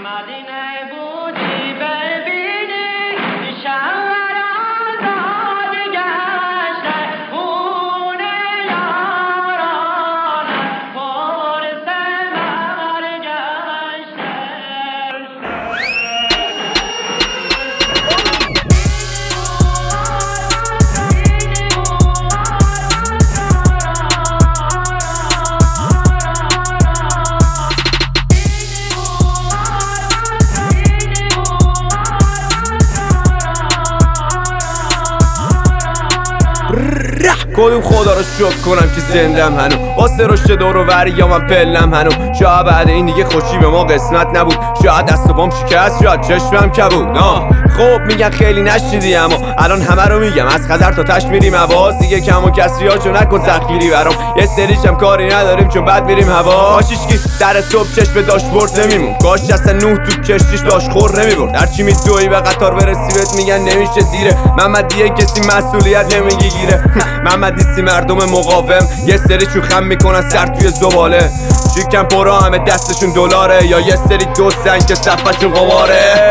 کدوم خدا رو شکر کنم که زندم هنو واسه رشد دور و وری یا من پلم هنو شاید بعد این دیگه خوشی به ما قسمت نبود، شاید دست و پام شکست، شاید چشمم کبود. خب میگن خیلی نشنیدی اما الان همه رو میگم، از خزر تا تش میریم عواز دیگه، کم و کسری هاشو نکن تخیری برام، یه سریشم کاری نداریم چون بعد میریم هوا. کاشیشکی در صبح چشم داشبورد نمیمون، کاش اصلا نوح تو کشتیش داشت خور نمیبرد. هرچی میدوی به قطار برسی بهت میگن نمیشه دیره، محمدیه کسی مسئولیت نمیگیره. محمدیستی مردم مقاوم، یه سریشون خم میکنن سر توی زباله، شکم پرا همه دستشون دلاره، یا یه سری دوستن که صفحشون قماره.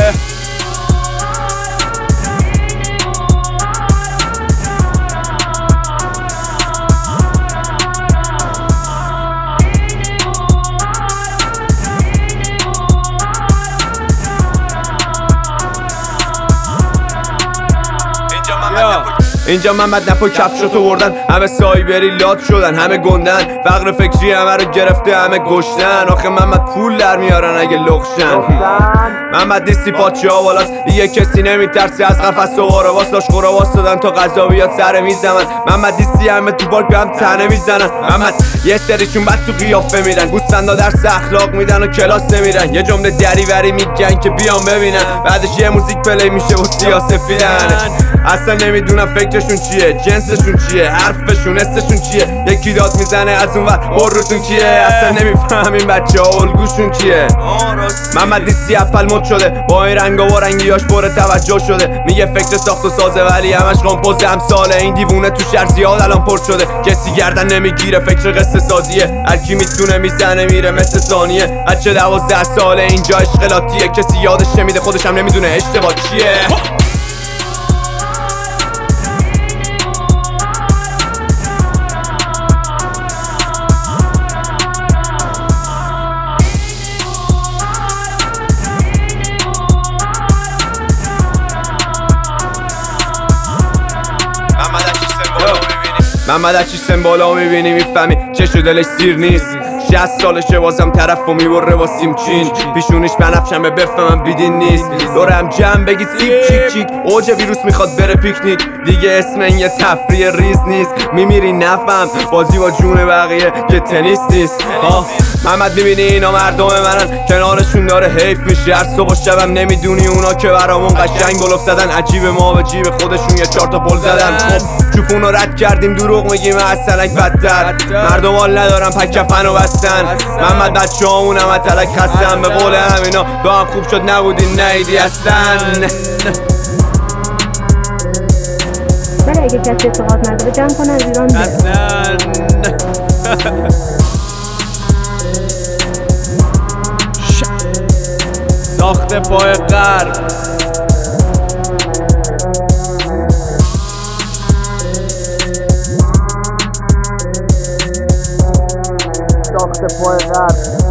اینجا محمد نپا کفشاتو بردن، همه سایبری لات شدن، همه گندن، فقر فکری همه رو گرفته، همه گشتن. آخه محمد پول در میارن اگه لخشن. محمد دیستی پاچه ها بالاست، دیگه کسی نمیترسه از قفس و قرواس، داشت قرواس دادن تا غذا بیاد سر میز من. محمد دیستی همه تو پارک به هم تنه میزنن. محمد یه سریشون بد تو قیافه میرن، گوسفندا درس اخلاق میدن و کلاس نمیرن، یه جمله دریوری میگن که بیان ببینن، بعدش یه موزیک پلی میشه و سیاسفیدن. اصلا نمیدونم فکرشون چیه، جنسشون چیه، حرفشون حسشون چیه، یکی داد میزنه از اون ور بروتون کیه، اصلا نمیفهمیم بچه ها الگوشون چیه. محمد دیستی اپل مد شده، با این رنگا و رنگیاش پر توجه شده، میگه فکر ساخت و سازه ولی همش قامپوز امثاله. این دیوونه تو شهر زیاد الان پر شده، کسی گردن نمیگیره، فکر قصه سازیه، هر کی میتونه میزنه میره مثل ثانیه. بچه 12 ساله اینجا اشغالاتیه، کسی یادش نمیده خودش هم نمیدونه اشتباه چیه. محمد از چی سمبالا میبینی میفهمی چشو دلش سیر نیست، 60 سالشه بازم طرفو میبره با سیم چین، پیشونش بنفشمه بفهمم بیدین نیست، دورم جمع بگی سیب چیک چیک، اوج ویروس میخواد بره پیکنیک، دیگه اسم این یه تفریح ریز نیست، میمیری نفهم بازی با جون بقیه که تنیس نیست. محمد میبینی اینا مردم منن، کنارشون داره حیف میشه، هر صبح و شبم نمیدونی اونا که برامون قشنگ گل افتادن، عجیب ما به جیب خودشون یه 4 تا پل زدن. خب چوپونو رد کردیم دروغ میگیم اصلک بدتر، مردم حال ندارن پک کفن و بستن. محمد بچه هامون همه تلک خستن، به قول همینا تو هم خوب شد نبودی نیدی اصلا. ولی اگه کسی اعتقاد نداره جمع کنه از ایران بره. ساخت پای غرب ساخت پای غرب